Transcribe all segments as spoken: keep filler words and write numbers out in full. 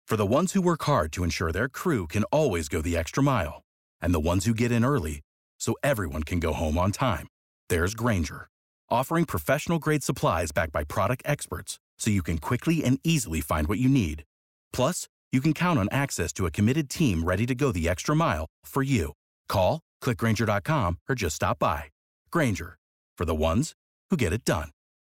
For the ones who work hard to ensure their crew can always go the extra mile, and the ones who get in early so everyone can go home on time, there's Grainger, offering professional-grade supplies backed by product experts so you can quickly and easily find what you need. Plus, you can count on access to a committed team ready to go the extra mile for you. Call, click Grainger dot com, or just stop by. Grainger, for the ones who get it done.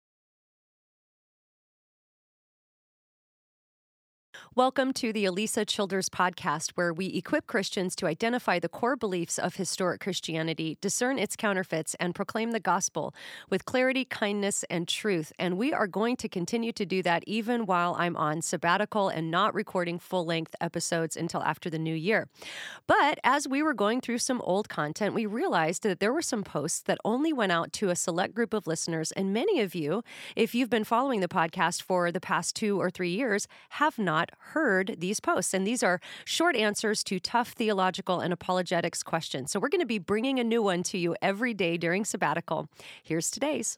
Welcome to the Alisa Childers podcast, where we equip Christians to identify the core beliefs of historic Christianity, discern its counterfeits, and proclaim the gospel with clarity, kindness, and truth. And we are going to continue to do that even while I'm on sabbatical and not recording full-length episodes until after the new year. But as we were going through some old content, we realized that there were some posts that only went out to a select group of listeners, and many of you, if you've been following the podcast for the past two or three years, have not heard these posts. And these are short answers to tough theological and apologetics questions. So we're going to be bringing a new one to you every day during sabbatical. Here's today's.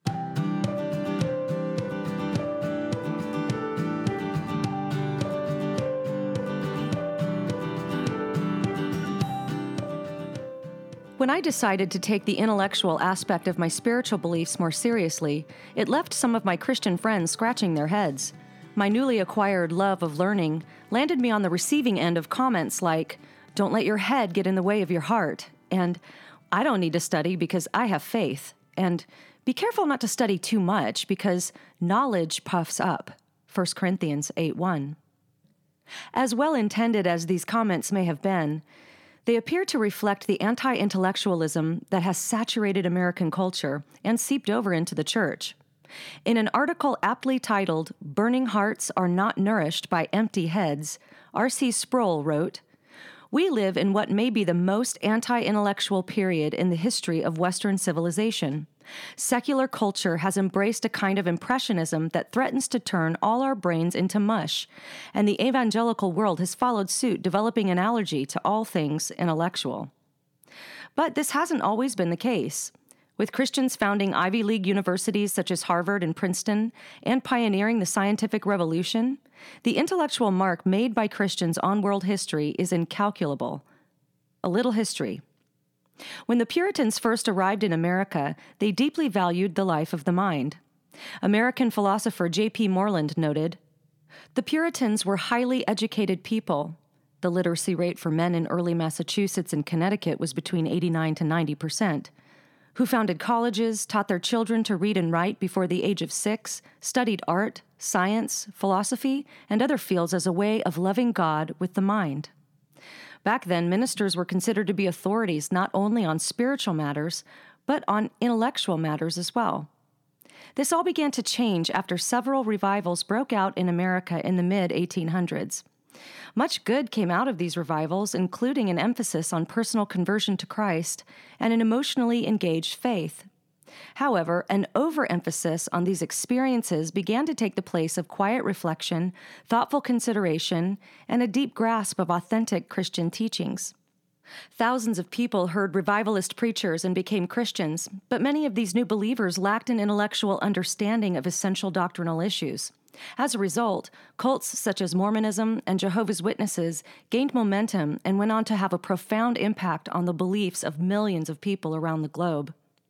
When I decided to take the intellectual aspect of my spiritual beliefs more seriously, it left some of my Christian friends scratching their heads. My newly acquired love of learning landed me on the receiving end of comments like, "Don't let your head get in the way of your heart," and "I don't need to study because I have faith," and "Be careful not to study too much because knowledge puffs up," First Corinthians eight one. As well-intended as these comments may have been, they appear to reflect the anti-intellectualism that has saturated American culture and seeped over into the church. In an article aptly titled, "Burning Hearts Are Not Nourished by Empty Heads," R C Sproul wrote, "We live in what may be the most anti-intellectual period in the history of Western civilization. Secular culture has embraced a kind of impressionism that threatens to turn all our brains into mush, and the evangelical world has followed suit, developing an allergy to all things intellectual." But this hasn't always been the case. With Christians founding Ivy League universities such as Harvard and Princeton, and pioneering the scientific revolution, the intellectual mark made by Christians on world history is incalculable. A little history. When the Puritans first arrived in America, they deeply valued the life of the mind. American philosopher J P Moreland noted, "The Puritans were highly educated people. The literacy rate for men in early Massachusetts and Connecticut was between eighty-nine to ninety percent. Who founded colleges, taught their children to read and write before the age of six, studied art, science, philosophy, and other fields as a way of loving God with the mind." Back then, ministers were considered to be authorities not only on spiritual matters, but on intellectual matters as well. This all began to change after several revivals broke out in America in the mid eighteen hundreds. Much good came out of these revivals, including an emphasis on personal conversion to Christ and an emotionally engaged faith. However, an overemphasis on these experiences began to take the place of quiet reflection, thoughtful consideration, and a deep grasp of authentic Christian teachings. Thousands of people heard revivalist preachers and became Christians, but many of these new believers lacked an intellectual understanding of essential doctrinal issues. As a result, cults such as Mormonism and Jehovah's Witnesses gained momentum and went on to have a profound impact on the beliefs of millions of people around the globe.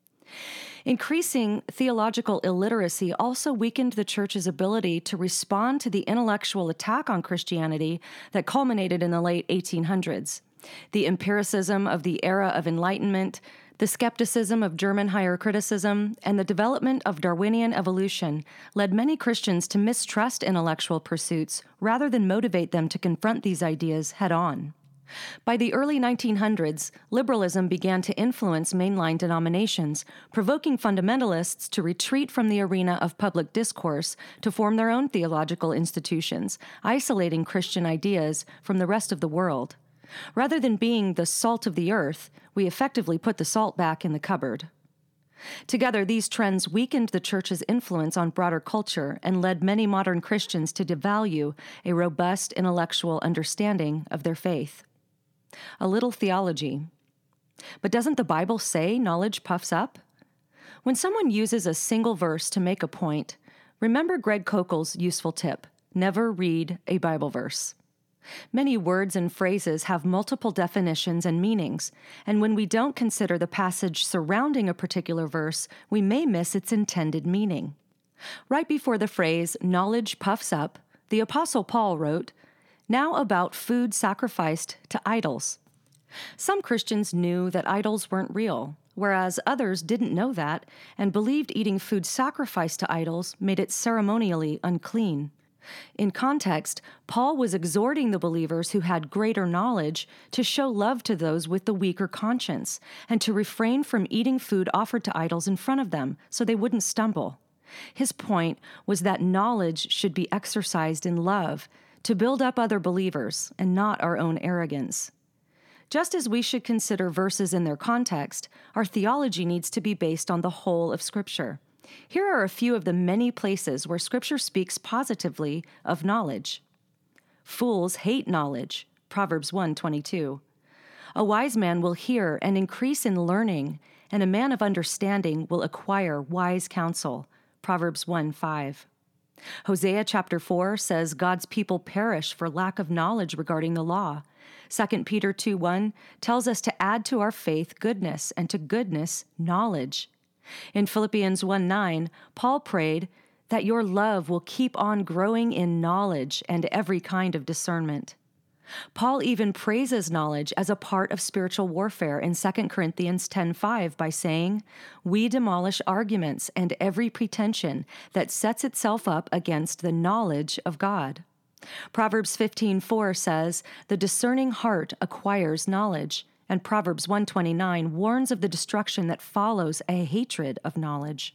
Increasing theological illiteracy also weakened the church's ability to respond to the intellectual attack on Christianity that culminated in the late eighteen hundreds. The empiricism of the era of Enlightenment, the skepticism of German higher criticism, and the development of Darwinian evolution led many Christians to mistrust intellectual pursuits rather than motivate them to confront these ideas head-on. By the early nineteen hundreds, liberalism began to influence mainline denominations, provoking fundamentalists to retreat from the arena of public discourse to form their own theological institutions, isolating Christian ideas from the rest of the world. Rather than being the salt of the earth, we effectively put the salt back in the cupboard. Together, these trends weakened the church's influence on broader culture and led many modern Christians to devalue a robust intellectual understanding of their faith. A little theology. But doesn't the Bible say knowledge puffs up? When someone uses a single verse to make a point, remember Greg Koukl's useful tip. Never read a Bible verse. Many words and phrases have multiple definitions and meanings, and when we don't consider the passage surrounding a particular verse, we may miss its intended meaning. Right before the phrase, knowledge puffs up, the Apostle Paul wrote, "Now about food sacrificed to idols." Some Christians knew that idols weren't real, whereas others didn't know that and believed eating food sacrificed to idols made it ceremonially unclean. In context, Paul was exhorting the believers who had greater knowledge to show love to those with the weaker conscience and to refrain from eating food offered to idols in front of them so they wouldn't stumble. His point was that knowledge should be exercised in love to build up other believers and not our own arrogance. Just as we should consider verses in their context, our theology needs to be based on the whole of Scripture. Here are a few of the many places where Scripture speaks positively of knowledge. Fools hate knowledge, Proverbs one twenty-two. A wise man will hear and increase in learning, and a man of understanding will acquire wise counsel, Proverbs one five. Hosea chapter four says God's people perish for lack of knowledge regarding the law. Second Peter two one tells us to add to our faith goodness, and to goodness knowledge. In Philippians one nine, Paul prayed that your love will keep on growing in knowledge and every kind of discernment. Paul even praises knowledge as a part of spiritual warfare in Second Corinthians ten five by saying, "We demolish arguments and every pretension that sets itself up against the knowledge of God." Proverbs fifteen four says, "The discerning heart acquires knowledge," and Proverbs one twenty-nine warns of the destruction that follows a hatred of knowledge.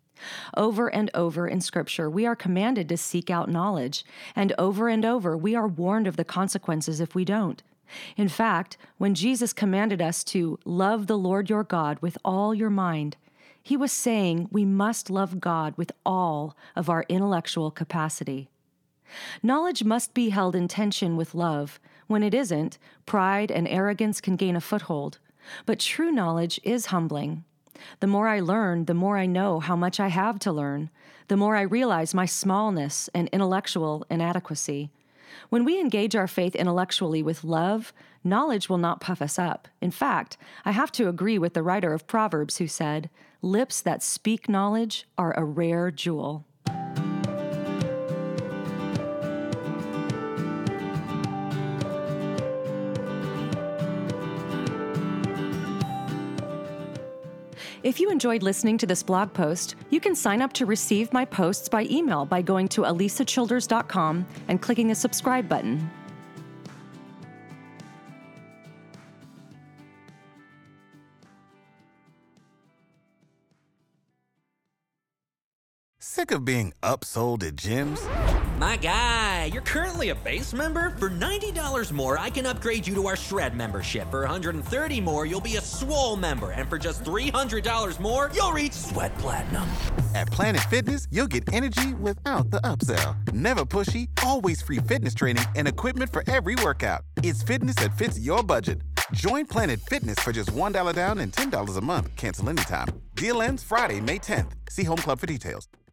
Over and over in Scripture, we are commanded to seek out knowledge, and over and over we are warned of the consequences if we don't. In fact, when Jesus commanded us to love the Lord your God with all your mind, he was saying we must love God with all of our intellectual capacity. Knowledge must be held in tension with love. When it isn't, pride and arrogance can gain a foothold. But true knowledge is humbling. The more I learn, the more I know how much I have to learn. The more I realize my smallness and intellectual inadequacy. When we engage our faith intellectually with love, knowledge will not puff us up. In fact, I have to agree with the writer of Proverbs who said, "Lips that speak knowledge are a rare jewel." If you enjoyed listening to this blog post, you can sign up to receive my posts by email by going to alisa childers dot com and clicking the subscribe button. Sick of being upsold at gyms? My guy, you're currently a base member? For ninety dollars more, I can upgrade you to our Shred membership. For one hundred thirty dollars more, you'll be a Swole member. And for just three hundred dollars more, you'll reach Sweat Platinum. At Planet Fitness, you'll get energy without the upsell. Never pushy, always free fitness training and equipment for every workout. It's fitness that fits your budget. Join Planet Fitness for just one dollar down and ten dollars a month. Cancel anytime. Deal ends Friday, May tenth. See Home Club for details.